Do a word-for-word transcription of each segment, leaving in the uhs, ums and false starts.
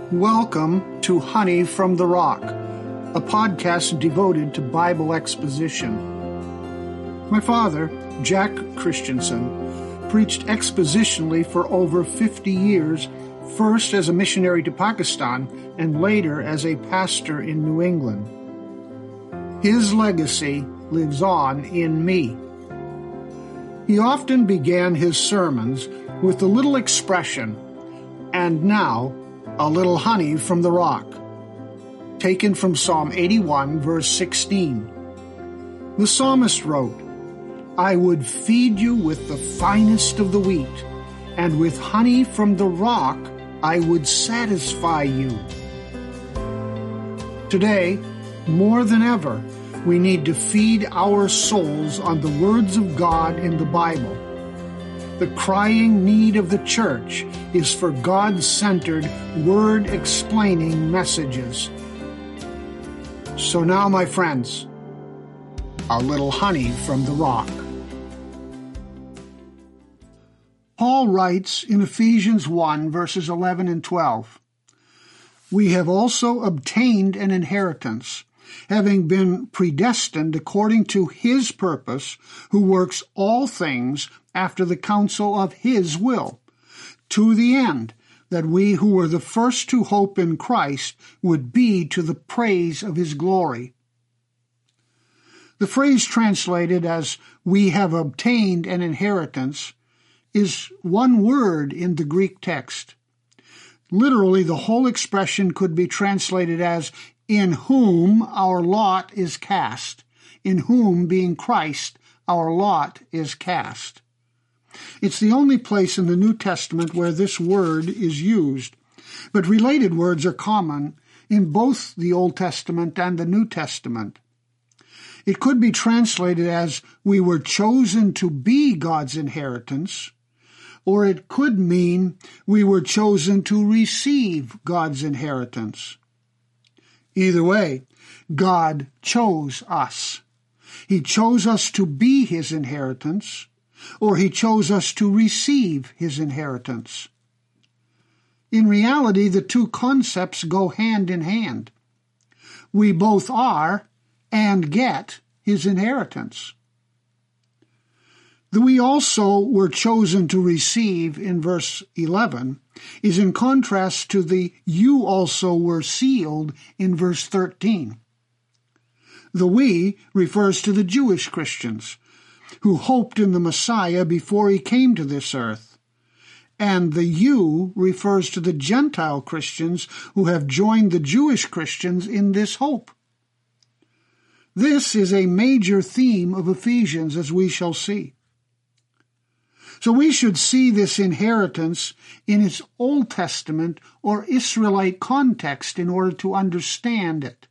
Welcome to Honey from the Rock, a podcast devoted to Bible exposition. My father, Jack Christensen, preached expositionally for over fifty years, first as a missionary to Pakistan and later as a pastor in New England. His legacy lives on in me. He often began his sermons with the little expression, "And now, a little honey from the rock," taken from Psalm eighty-one, verse sixteen. The psalmist wrote, "I would feed you with the finest of the wheat, and with honey from the rock I would satisfy you." Today, more than ever, we need to feed our souls on the words of God in the Bible. The crying need of the church is for God-centered, word-explaining messages. So now, my friends, a little honey from the rock. Paul writes in Ephesians one, verses eleven and twelve, "We have also obtained an inheritance, having been predestined according to his purpose, who works all things after the counsel of his will, to the end that we who were the first to hope in Christ would be to the praise of his glory." The phrase translated as "we have obtained an inheritance" is one word in the Greek text. Literally, the whole expression could be translated as "in whom our lot is cast," in whom, being Christ, our lot is cast. It's the only place in the New Testament where this word is used, but related words are common in both the Old Testament and the New Testament. It could be translated as "we were chosen to be God's inheritance," or it could mean "we were chosen to receive God's inheritance." Either way, God chose us. He chose us to be his inheritance, or he chose us to receive his inheritance. In reality, the two concepts go hand in hand. We both are and get his inheritance. The "we also were chosen to receive" in verse eleven is in contrast to the "you also were sealed" in verse thirteen. The "we" refers to the Jewish Christians, who hoped in the Messiah before he came to this earth, and the "you" refers to the Gentile Christians who have joined the Jewish Christians in this hope. This is a major theme of Ephesians, as we shall see. So we should see this inheritance in its Old Testament or Israelite context in order to understand it.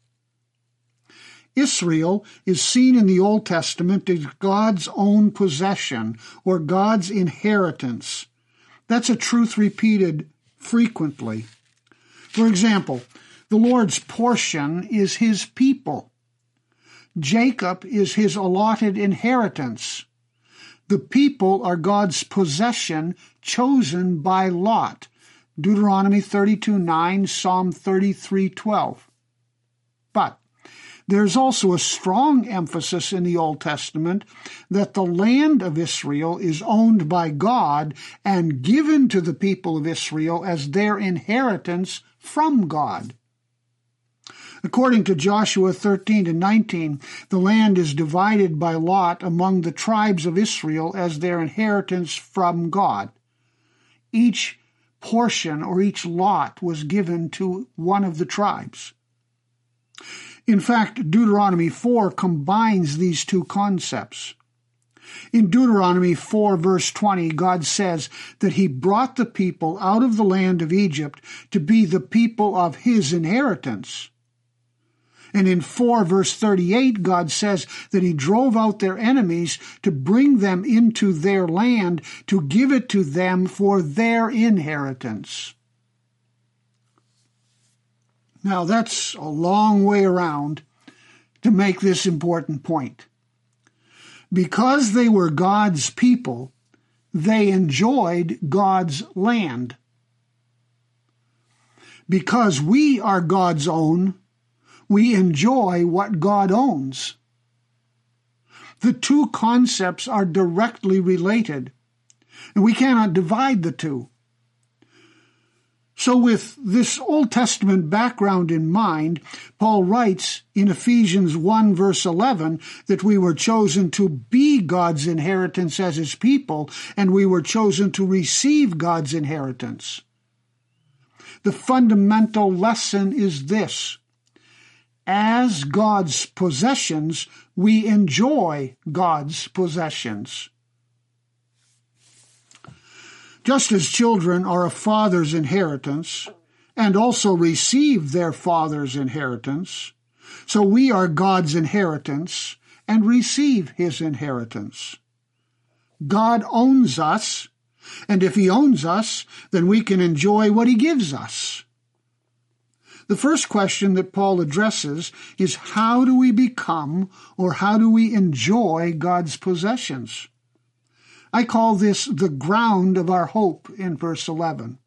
Israel is seen in the Old Testament as God's own possession or God's inheritance. That's a truth repeated frequently. For example, the Lord's portion is his people. Jacob is his allotted inheritance. The people are God's possession chosen by lot. Deuteronomy thirty-two nine, Psalm thirty-three twelve. But there's also a strong emphasis in the Old Testament that the land of Israel is owned by God and given to the people of Israel as their inheritance from God. According to Joshua thirteen to nineteen, the land is divided by lot among the tribes of Israel as their inheritance from God. Each portion or each lot was given to one of the tribes. In fact, Deuteronomy four combines these two concepts. In Deuteronomy four, verse twenty, God says that he brought the people out of the land of Egypt to be the people of his inheritance. And in four, verse thirty-eight, God says that he drove out their enemies to bring them into their land, to give it to them for their inheritance. Now, that's a long way around to make this important point. Because they were God's people, they enjoyed God's land. Because we are God's own, we enjoy what God owns. The two concepts are directly related, and we cannot divide the two. So with this Old Testament background in mind, Paul writes in Ephesians one verse eleven that we were chosen to be God's inheritance as his people, and we were chosen to receive God's inheritance. The fundamental lesson is this: as God's possessions, we enjoy God's possessions. Just as children are a father's inheritance and also receive their father's inheritance, so we are God's inheritance and receive his inheritance. God owns us, and if he owns us, then we can enjoy what he gives us. The first question that Paul addresses is, how do we become or how do we enjoy God's possessions? I call this the ground of our hope in verse eleven.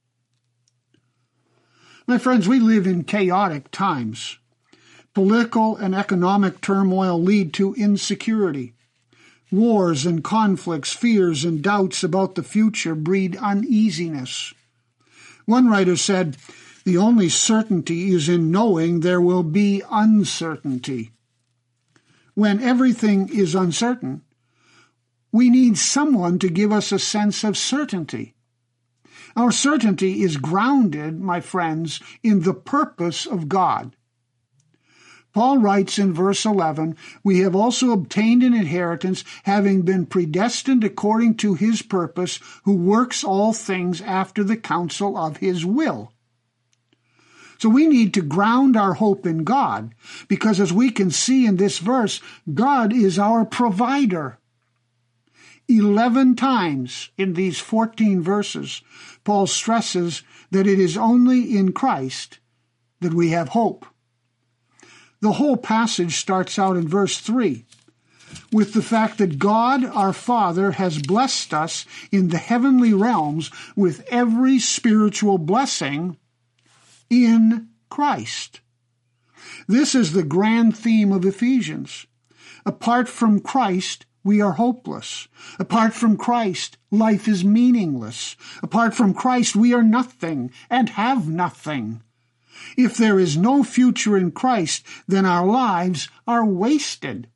My friends, we live in chaotic times. Political and economic turmoil lead to insecurity. Wars and conflicts, fears and doubts about the future breed uneasiness. One writer said, "The only certainty is in knowing there will be uncertainty." When everything is uncertain, we need someone to give us a sense of certainty. Our certainty is grounded, my friends, in the purpose of God. Paul writes in verse eleven, "We have also obtained an inheritance, having been predestined according to his purpose, who works all things after the counsel of his will." So we need to ground our hope in God, because as we can see in this verse, God is our provider. Eleven times in these fourteen verses, Paul stresses that it is only in Christ that we have hope. The whole passage starts out in verse three with the fact that God, our Father, has blessed us in the heavenly realms with every spiritual blessing in Christ. This is the grand theme of Ephesians. Apart from Christ, we are hopeless. Apart from Christ, life is meaningless. Apart from Christ, we are nothing and have nothing. If there is no future in Christ, then our lives are wasted.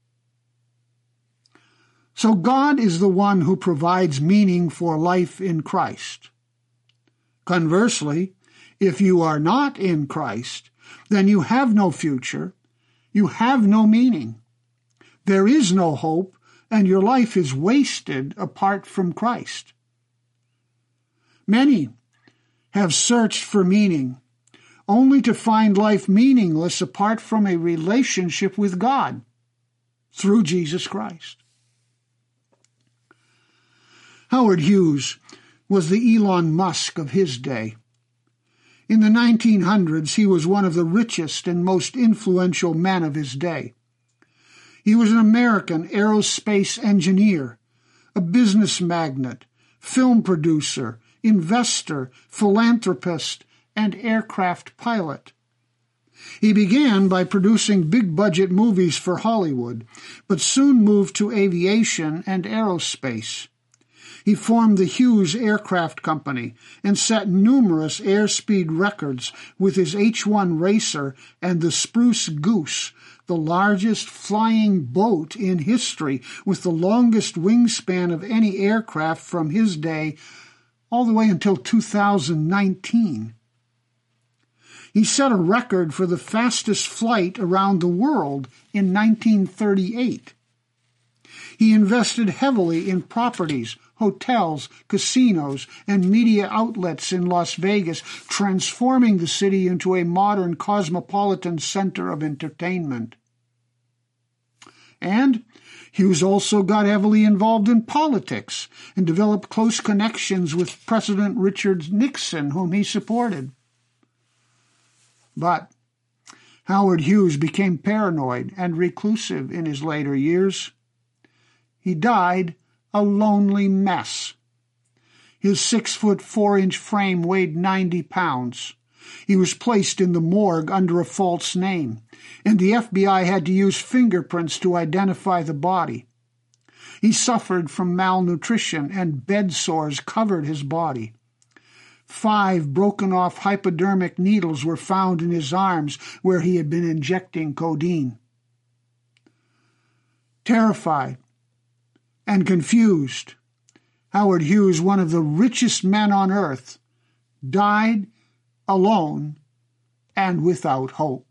So God is the one who provides meaning for life in Christ. Conversely, if you are not in Christ, then you have no future, you have no meaning. There is no hope, and your life is wasted apart from Christ. Many have searched for meaning, only to find life meaningless apart from a relationship with God through Jesus Christ. Howard Hughes was the Elon Musk of his day. In the nineteen hundreds, he was one of the richest and most influential men of his day. He was an American aerospace engineer, a business magnate, film producer, investor, philanthropist, and aircraft pilot. He began by producing big-budget movies for Hollywood, but soon moved to aviation and aerospace. He formed the Hughes Aircraft Company and set numerous airspeed records with his H one Racer and the Spruce Goose, the largest flying boat in history, with the longest wingspan of any aircraft from his day all the way until two thousand nineteen. He set a record for the fastest flight around the world in nineteen thirty-eight. He invested heavily in properties, hotels, casinos, and media outlets in Las Vegas, transforming the city into a modern cosmopolitan center of entertainment. And Hughes also got heavily involved in politics and developed close connections with President Richard Nixon, whom he supported. But Howard Hughes became paranoid and reclusive in his later years. He died a lonely mess. His six-foot, four-inch frame weighed ninety pounds. He was placed in the morgue under a false name, and the F B I had to use fingerprints to identify the body. He suffered from malnutrition, and bed sores covered his body. Five broken-off hypodermic needles were found in his arms where he had been injecting codeine. Terrified and confused, Howard Hughes, one of the richest men on earth, died alone and without hope.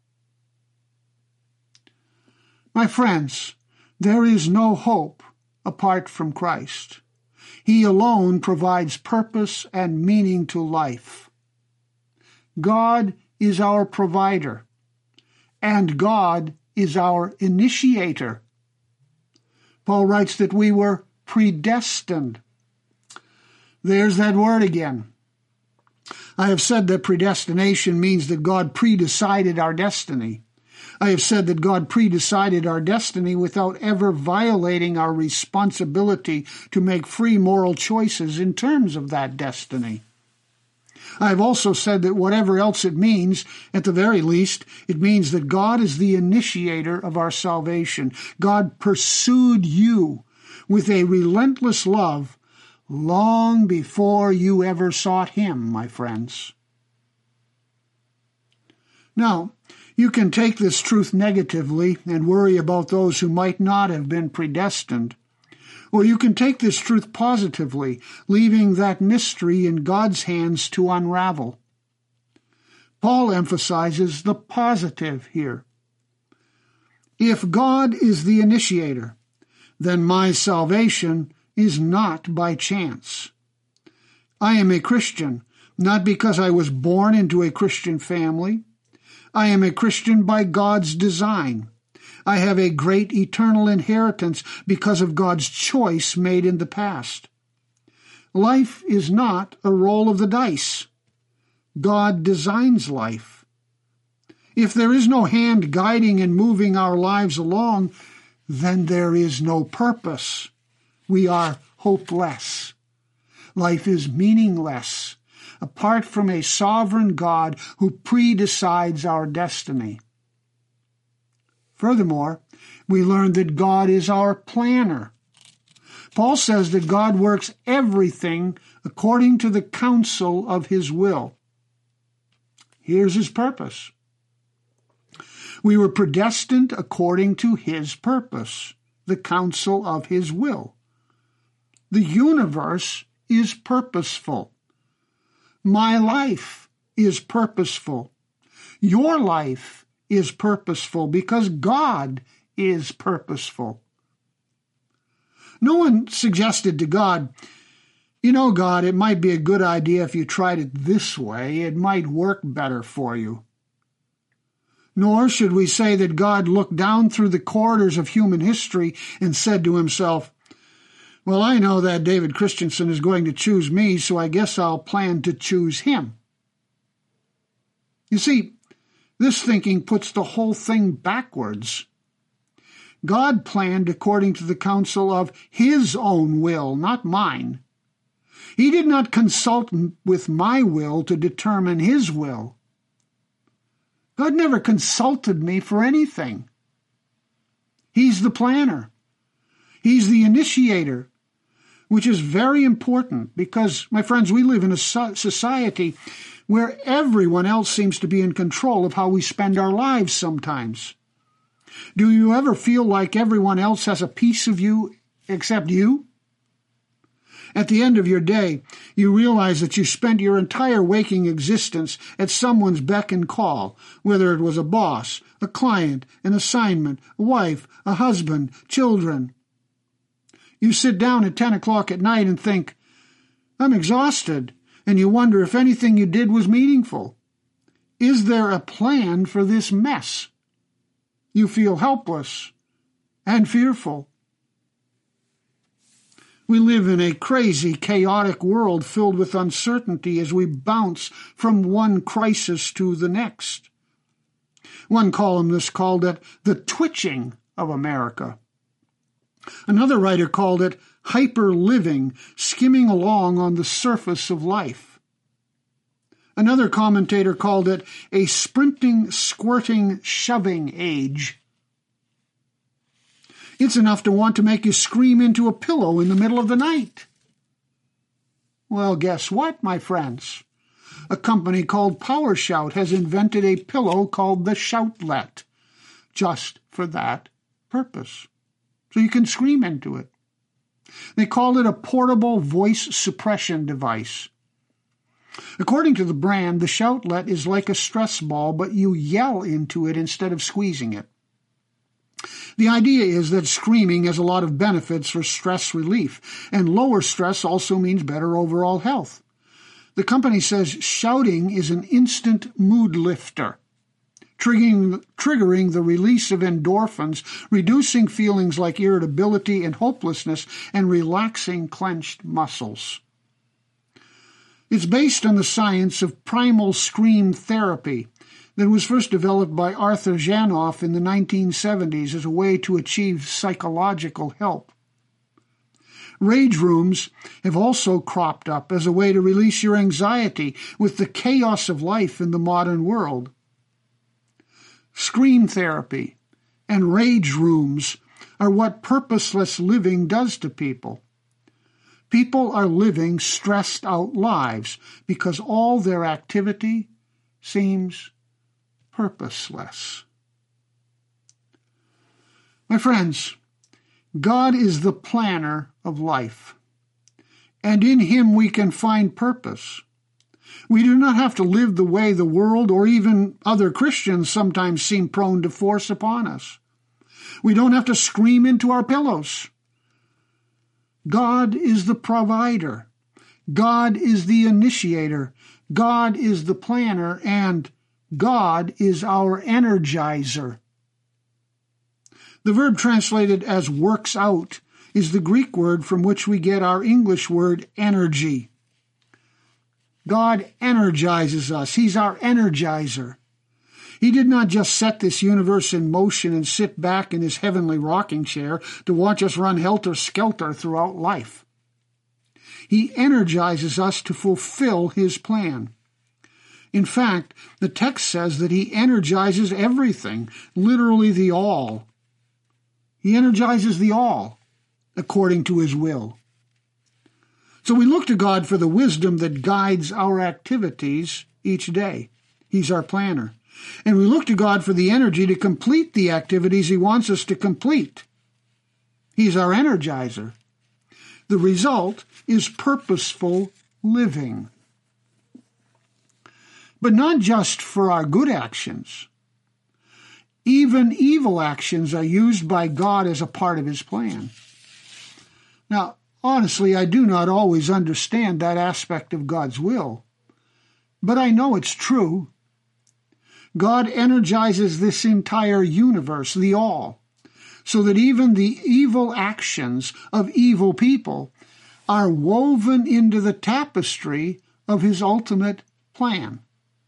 My friends, there is no hope apart from Christ. He alone provides purpose and meaning to life. God is our provider, and God is our initiator. Paul writes that we were predestined. There's that word again. I have said that predestination means that God predecided our destiny. I have said that God predecided our destiny without ever violating our responsibility to make free moral choices in terms of that destiny. I have also said that whatever else it means, at the very least, it means that God is the initiator of our salvation. God pursued you with a relentless love long before you ever sought him, my friends. Now, you can take this truth negatively and worry about those who might not have been predestined. Or you can take this truth positively, leaving that mystery in God's hands to unravel. Paul emphasizes the positive here. If God is the initiator, then my salvation is not by chance. I am a Christian, not because I was born into a Christian family. I am a Christian by God's design. I have a great eternal inheritance because of God's choice made in the past. Life is not a roll of the dice. God designs life. If there is no hand guiding and moving our lives along, then there is no purpose. We are hopeless. Life is meaningless apart from a sovereign God who predecides our destiny. Furthermore, we learn that God is our planner. Paul says that God works everything according to the counsel of his will. Here's his purpose. We were predestined according to his purpose, the counsel of his will. The universe is purposeful. My life is purposeful. Your life is purposeful because God is purposeful. No one suggested to God, you know, God, it might be a good idea if you tried it this way. It might work better for you. Nor should we say that God looked down through the corridors of human history and said to himself, well, I know that David Christensen is going to choose me, so I guess I'll plan to choose him. You see, this thinking puts the whole thing backwards. God planned according to the counsel of his own will, not mine. He did not consult with my will to determine his will. God never consulted me for anything. He's the planner. He's the initiator, which is very important because, my friends, we live in a society where everyone else seems to be in control of how we spend our lives sometimes. Do you ever feel like everyone else has a piece of you except you? At the end of your day, you realize that you spent your entire waking existence at someone's beck and call, whether it was a boss, a client, an assignment, a wife, a husband, children. You sit down at ten o'clock at night and think, I'm exhausted, and you wonder if anything you did was meaningful. Is there a plan for this mess? You feel helpless and fearful. We live in a crazy, chaotic world filled with uncertainty as we bounce from one crisis to the next. One columnist called it the twitching of America. Another writer called it hyper-living, skimming along on the surface of life. Another commentator called it a sprinting, squirting, shoving age. It's enough to want to make you scream into a pillow in the middle of the night. Well, guess what, my friends? A company called PowerShout has invented a pillow called the Shoutlet, just for that purpose. So you can scream into it. They call it a portable voice suppression device. According to the brand, the Shoutlet is like a stress ball, but you yell into it instead of squeezing it. The idea is that screaming has a lot of benefits for stress relief, and lower stress also means better overall health. The company says shouting is an instant mood lifter, triggering, triggering the release of endorphins, reducing feelings like irritability and hopelessness, and relaxing clenched muscles. It's based on the science of primal scream therapy that was first developed by Arthur Janoff in the nineteen seventies as a way to achieve psychological help. Rage rooms have also cropped up as a way to release your anxiety with the chaos of life in the modern world. Scream therapy and rage rooms are what purposeless living does to people. People are living stressed out lives because all their activity seems purposeless. My friends, God is the planner of life, and in Him we can find purpose. We do not have to live the way the world or even other Christians sometimes seem prone to force upon us. We don't have to scream into our pillows. God is the provider. God is the initiator. God is the planner, and God is our energizer. The verb translated as works out is the Greek word from which we get our English word energy. God energizes us. He's our energizer. He did not just set this universe in motion and sit back in his heavenly rocking chair to watch us run helter-skelter throughout life. He energizes us to fulfill his plan. In fact, the text says that he energizes everything, literally the all. He energizes the all according to his will. So we look to God for the wisdom that guides our activities each day. He's our planner. And we look to God for the energy to complete the activities he wants us to complete. He's our energizer. The result is purposeful living. But not just for our good actions. Even evil actions are used by God as a part of his plan. Now, honestly, I do not always understand that aspect of God's will, but I know it's true. God energizes this entire universe, the all, so that even the evil actions of evil people are woven into the tapestry of his ultimate plan.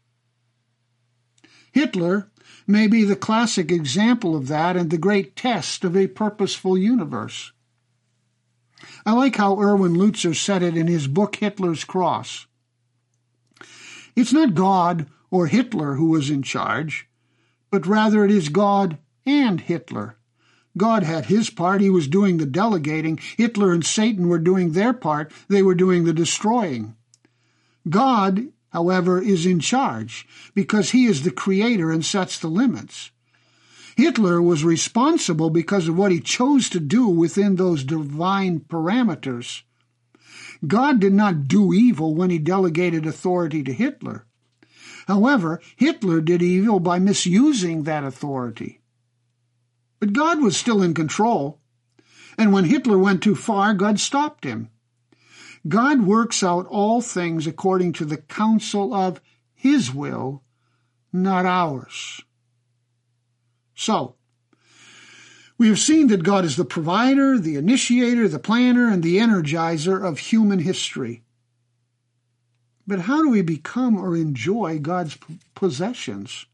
Hitler may be the classic example of that and the great test of a purposeful universe. I like how Erwin Lutzer said it in his book, Hitler's Cross. It's not God or Hitler who was in charge, but rather it is God and Hitler. God had his part, he was doing the delegating. Hitler and Satan were doing their part, they were doing the destroying. God, however, is in charge, because he is the creator and sets the limits. Hitler was responsible because of what he chose to do within those divine parameters. God did not do evil when he delegated authority to Hitler. However, Hitler did evil by misusing that authority. But God was still in control, and when Hitler went too far, God stopped him. God works out all things according to the counsel of his will, not ours. So, we have seen that God is the provider, the initiator, the planner, and the energizer of human history. But how do we become or enjoy God's possessions?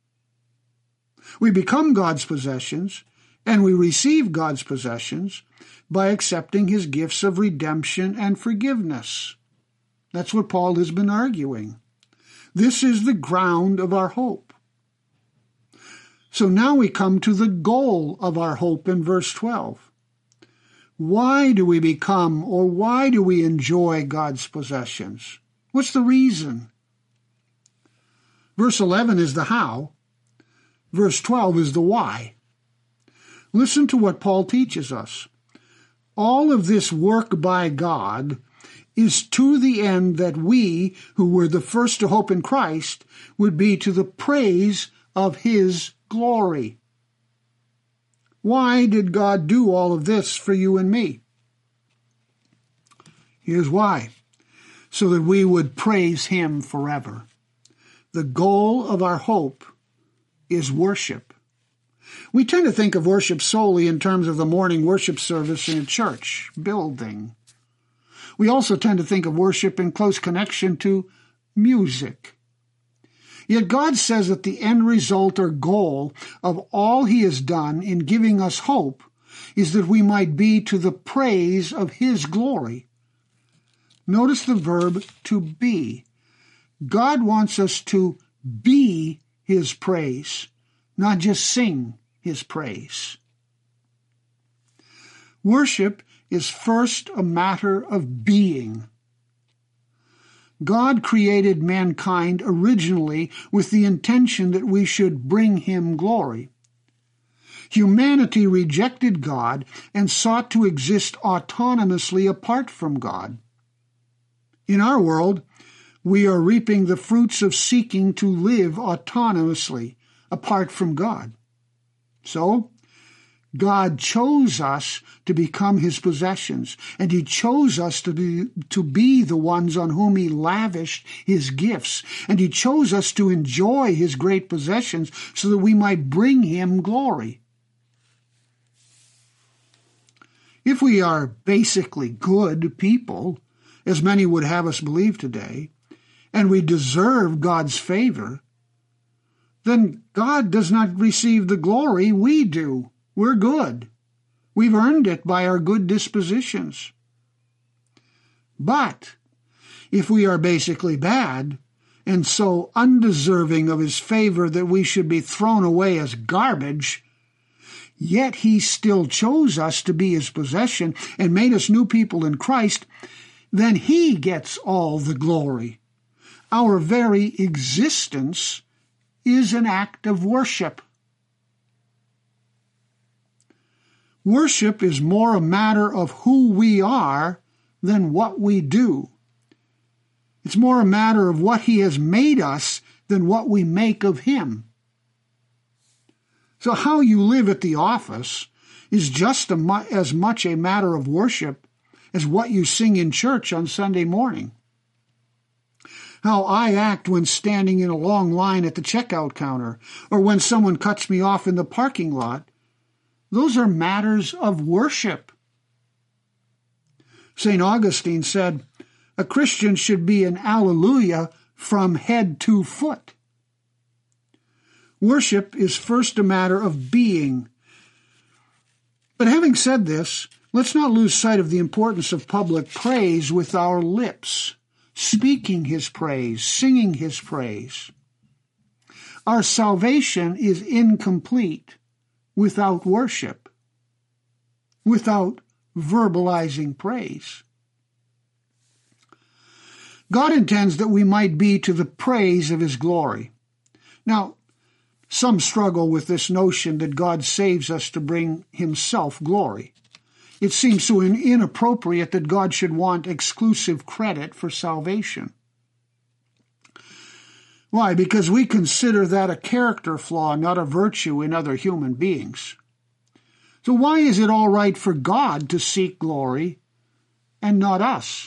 We become God's possessions, and we receive God's possessions by accepting his gifts of redemption and forgiveness. That's what Paul has been arguing. This is the ground of our hope. So now we come to the goal of our hope in verse twelve. Why do we become, or why do we enjoy God's possessions? What's the reason? Verse eleven is the how. Verse twelve is the why. Listen to what Paul teaches us. All of this work by God is to the end that we, who were the first to hope in Christ, would be to the praise of his glory. Why did God do all of this for you and me? Here's why. So that we would praise him forever. The goal of our hope is worship. We tend to think of worship solely in terms of the morning worship service in a church building. We also tend to think of worship in close connection to music. Yet God says that the end result or goal of all he has done in giving us hope is that we might be to the praise of his glory. Notice the verb to be. God wants us to be his praise, not just sing his praise. Worship is first a matter of being. God created mankind originally with the intention that we should bring him glory. Humanity rejected God and sought to exist autonomously apart from God. In our world, we are reaping the fruits of seeking to live autonomously apart from God. So, God chose us to become his possessions, and he chose us to be, to be the ones on whom he lavished his gifts, and he chose us to enjoy his great possessions so that we might bring him glory. If we are basically good people, as many would have us believe today, and we deserve God's favor, then God does not receive the glory we do. We're good. We've earned it by our good dispositions. But if we are basically bad, and so undeserving of his favor that we should be thrown away as garbage, yet he still chose us to be his possession and made us new people in Christ, then he gets all the glory. Our very existence is an act of worship. Worship is more a matter of who we are than what we do. It's more a matter of what he has made us than what we make of him. So how you live at the office is just a mu- as much a matter of worship as what you sing in church on Sunday morning. How I act when standing in a long line at the checkout counter, or when someone cuts me off in the parking lot, those are matters of worship. Saint Augustine said, a Christian should be an alleluia from head to foot. Worship is first a matter of being. But having said this, let's not lose sight of the importance of public praise with our lips, speaking his praise, singing his praise. Our salvation is incomplete without worship, without verbalizing praise. God intends that we might be to the praise of his glory. Now, some struggle with this notion that God saves us to bring himself glory. It seems so inappropriate that God should want exclusive credit for salvation. Why? Because we consider that a character flaw, not a virtue in other human beings. So why is it all right for God to seek glory and not us?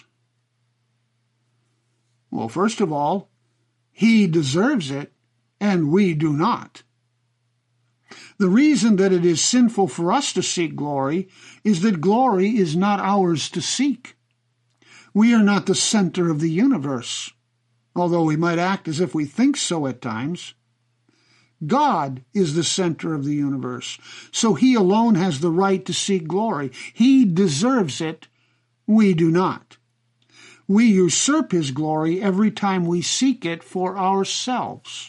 Well, first of all, he deserves it and we do not. The reason that it is sinful for us to seek glory is that glory is not ours to seek. We are not the center of the universe, although we might act as if we think so at times. God is the center of the universe, so he alone has the right to seek glory. He deserves it, we do not. we usurp his glory every time we seek it for ourselves.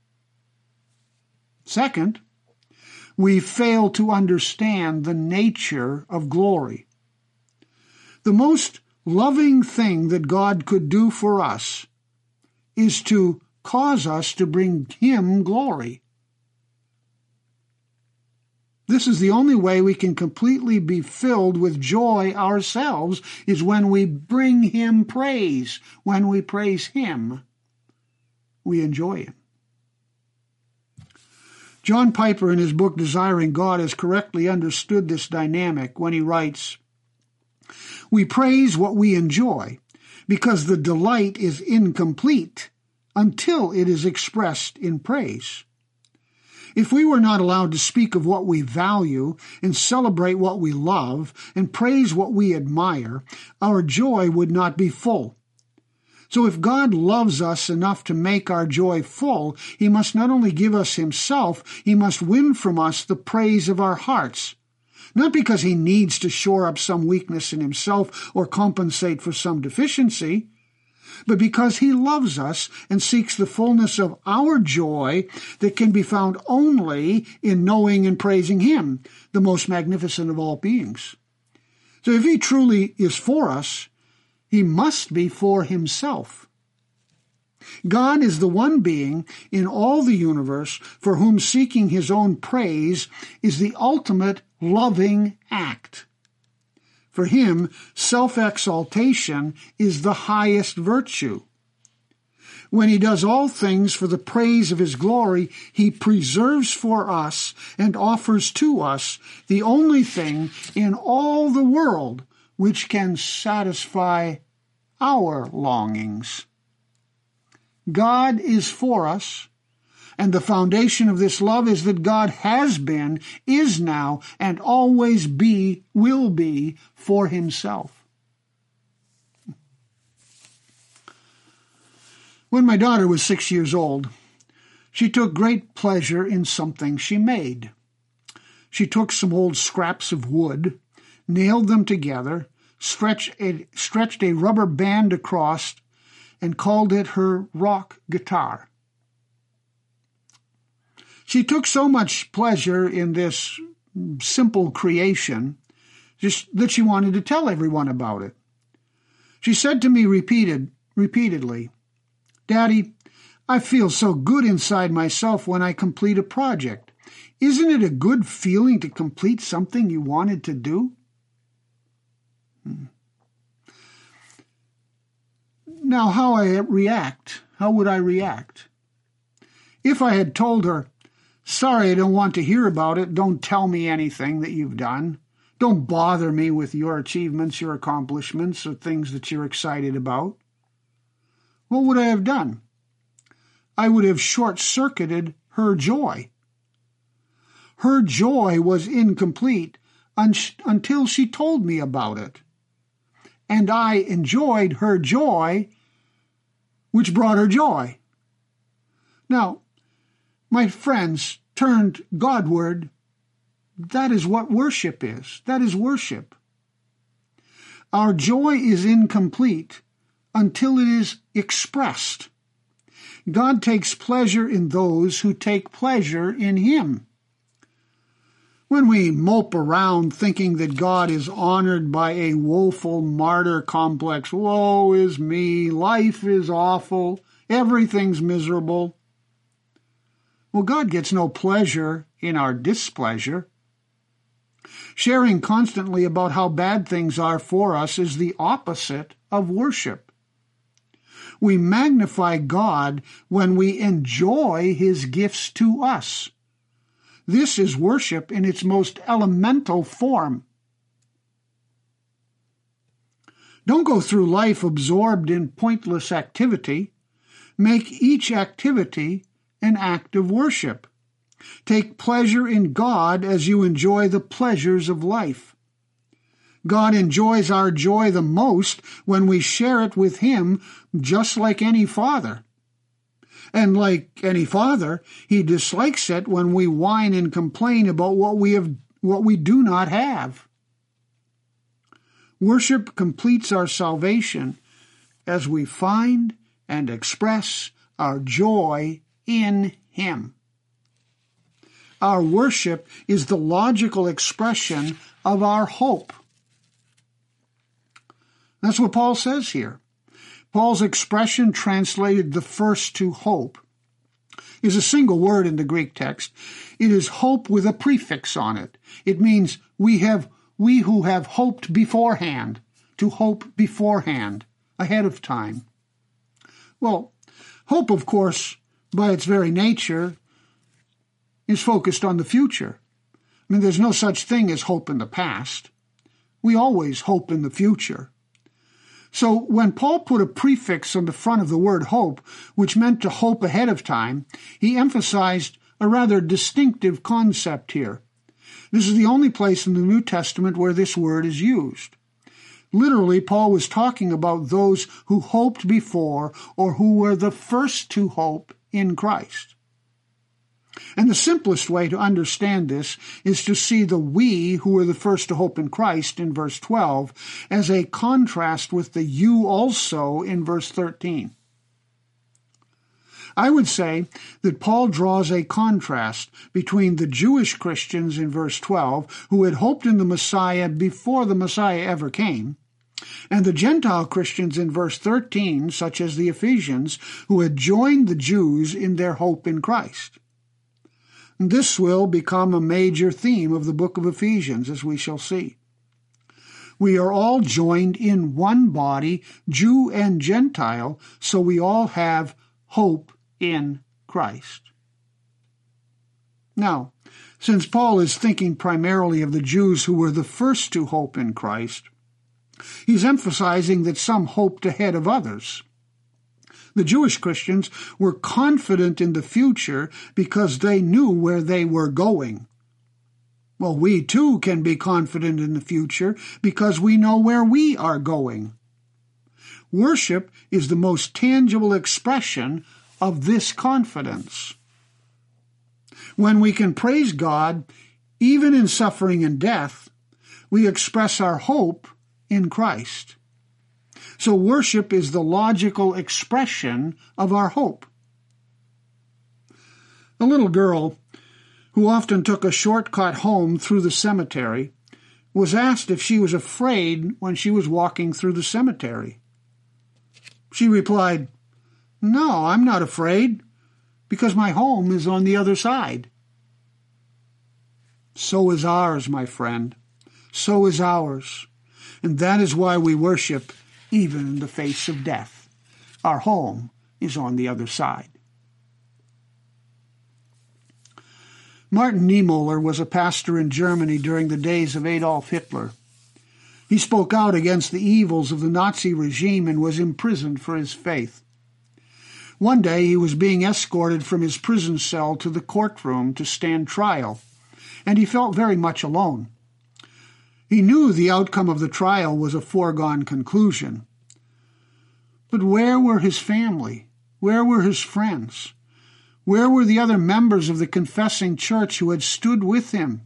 Second, we fail to understand the nature of glory. The most loving thing that God could do for us is to cause us to bring him glory. This is the only way we can completely be filled with joy ourselves, is when we bring him praise. When we praise him, we enjoy him. John Piper, in his book Desiring God, has correctly understood this dynamic when he writes, "We praise what we enjoy because the delight is incomplete until it is expressed in praise. If we were not allowed to speak of what we value and celebrate what we love and praise what we admire, our joy would not be full. So if God loves us enough to make our joy full, he must not only give us himself, he must win from us the praise of our hearts. Not because he needs to shore up some weakness in himself or compensate for some deficiency, but because he loves us and seeks the fullness of our joy that can be found only in knowing and praising him, the most magnificent of all beings. So if he truly is for us, he must be for himself. God is the one being in all the universe for whom seeking his own praise is the ultimate loving act. For him, self-exaltation is the highest virtue. When he does all things for the praise of his glory, he preserves for us and offers to us the only thing in all the world which can satisfy our longings. God is for us, and the foundation of this love is that God has been, is now, and always be, will be for himself. When my daughter was six years old, she took great pleasure in something she made. She took some old scraps of wood, nailed them together, stretched a, stretched a rubber band across, and called it her rock guitar. She took so much pleasure in this simple creation just that she wanted to tell everyone about it. She said to me repeated, repeatedly, "Daddy, I feel so good inside myself when I complete a project. Isn't it a good feeling to complete something you wanted to do?" Hmm. Now, how I react, how would I react? If I had told her, "Sorry, I don't want to hear about it. Don't tell me anything that you've done. Don't bother me with your achievements, your accomplishments, or things that you're excited about," what would I have done? I would have short-circuited her joy. Her joy was incomplete un- until she told me about it. And I enjoyed her joy, which brought her joy. Now, my friends, turned Godward, that is what worship is. That is worship. Our joy is incomplete until it is expressed. God takes pleasure in those who take pleasure in him. When we mope around thinking that God is honored by a woeful martyr complex, woe is me, life is awful, everything's miserable, well, God gets no pleasure in our displeasure. Sharing constantly about how bad things are for us is the opposite of worship. We magnify God when we enjoy his gifts to us. This is worship in its most elemental form. Don't go through life absorbed in pointless activity. Make each activity an act of worship. Take pleasure in God as you enjoy the pleasures of life. God enjoys our joy the most when we share it with him, just like any father. And like any father, he dislikes it when we whine and complain about what we have, what we do not have. Worship completes our salvation as we find and express our joy in Him. Our worship is the logical expression of our hope. That's what Paul says here. Paul's expression, translated the first to hope, is a single word in the Greek text. It is hope with a prefix on it. It means we have we who have hoped beforehand, to hope beforehand, ahead of time. Well, hope, of course, by its very nature, is focused on the future. I mean, there's no such thing as hope in the past. We always hope in the future. So when Paul put a prefix on the front of the word hope, which meant to hope ahead of time, he emphasized a rather distinctive concept here. This is the only place in the New Testament where this word is used. Literally, Paul was talking about those who hoped before or who were the first to hope in Christ. And the simplest way to understand this is to see the we who were the first to hope in Christ in verse twelve as a contrast with the you also in verse thirteen. I would say that Paul draws a contrast between the Jewish Christians in verse twelve, who had hoped in the Messiah before the Messiah ever came, and the Gentile Christians in verse thirteen, such as the Ephesians, who had joined the Jews in their hope in Christ. This will become a major theme of the book of Ephesians, as we shall see. We are all joined in one body, Jew and Gentile, so we all have hope in Christ. Now, since Paul is thinking primarily of the Jews who were the first to hope in Christ, he's emphasizing that some hoped ahead of others. The Jewish Christians were confident in the future because they knew where they were going. Well, we too can be confident in the future because we know where we are going. Worship is the most tangible expression of this confidence. When we can praise God, even in suffering and death, we express our hope in Christ. So worship is the logical expression of our hope. A little girl who often took a shortcut home through the cemetery was asked if she was afraid when she was walking through the cemetery. She replied, "No, I'm not afraid, because my home is on the other side." So is ours, my friend. So is ours. And that is why we worship even in the face of death. Our home is on the other side. Martin Niemöller was a pastor in Germany during the days of Adolf Hitler. He spoke out against the evils of the Nazi regime and was imprisoned for his faith. One day he was being escorted from his prison cell to the courtroom to stand trial, and he felt very much alone. He knew the outcome of the trial was a foregone conclusion. But where were his family? Where were his friends? Where were the other members of the confessing church who had stood with him?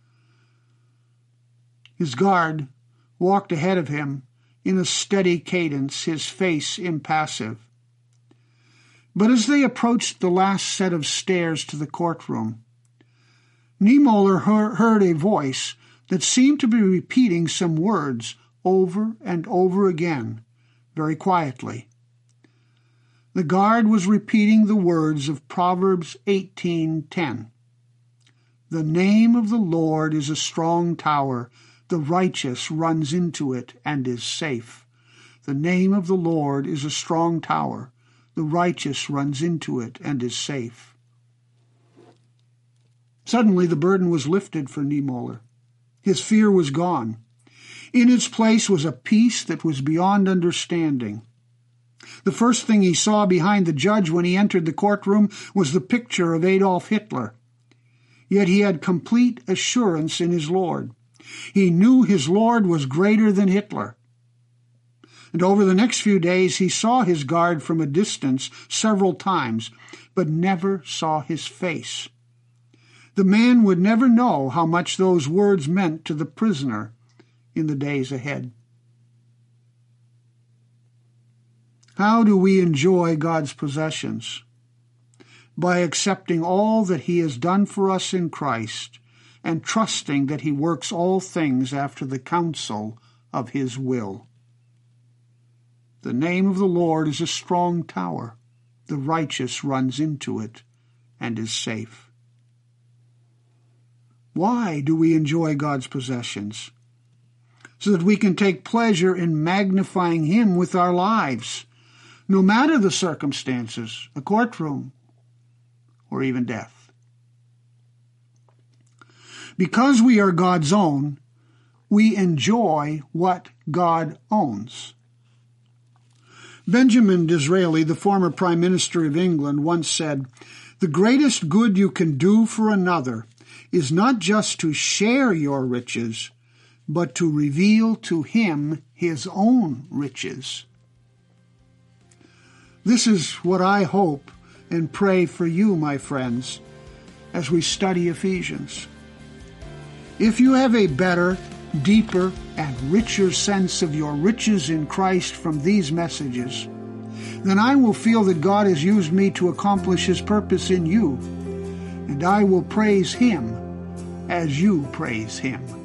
His guard walked ahead of him in a steady cadence, his face impassive. But as they approached the last set of stairs to the courtroom, Niemöller heard a voice that seemed to be repeating some words over and over again, very quietly. The guard was repeating the words of Proverbs eighteen ten. "The name of the Lord is a strong tower. The righteous runs into it and is safe. The name of the Lord is a strong tower. The righteous runs into it and is safe." Suddenly the burden was lifted for Niemöller. His fear was gone. In its place was a peace that was beyond understanding. The first thing he saw behind the judge when he entered the courtroom was the picture of Adolf Hitler. Yet he had complete assurance in his Lord. He knew his Lord was greater than Hitler. And over the next few days he saw his guard from a distance several times, but never saw his face. The man would never know how much those words meant to the prisoner in the days ahead. How do we enjoy God's possessions? By accepting all that he has done for us in Christ and trusting that he works all things after the counsel of his will. The name of the Lord is a strong tower. The righteous runs into it and is safe. Why do we enjoy God's possessions? So that we can take pleasure in magnifying him with our lives, no matter the circumstances, a courtroom, or even death. Because we are God's own, we enjoy what God owns. Benjamin Disraeli, the former Prime Minister of England, once said, "The greatest good you can do for another is not just to share your riches, but to reveal to him his own riches." This is what I hope and pray for you, my friends, as we study Ephesians. If you have a better, deeper, and richer sense of your riches in Christ from these messages, then I will feel that God has used me to accomplish his purpose in you, and I will praise him as you praise him.